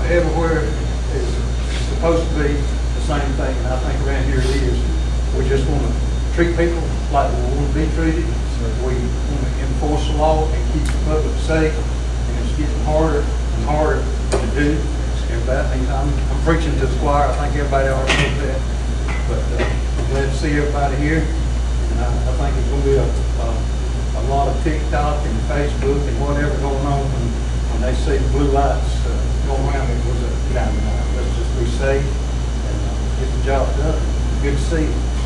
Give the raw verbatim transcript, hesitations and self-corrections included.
everywhere is supposed to be the same thing, and I think around here it is. We just want to treat people like we want to be treated. We want to enforce the law and keep the public safe, and it's getting harder and harder to do. And that means I'm, I'm preaching to the choir. I think everybody already knows that. But uh, I'm glad to see everybody here, and I, I think it's going to be a, a, a lot of TikTok and Facebook and whatever going on when, when they see the blue lights uh, going around. It was a time. Uh, let's just be safe and uh, get the job done. Good to see you.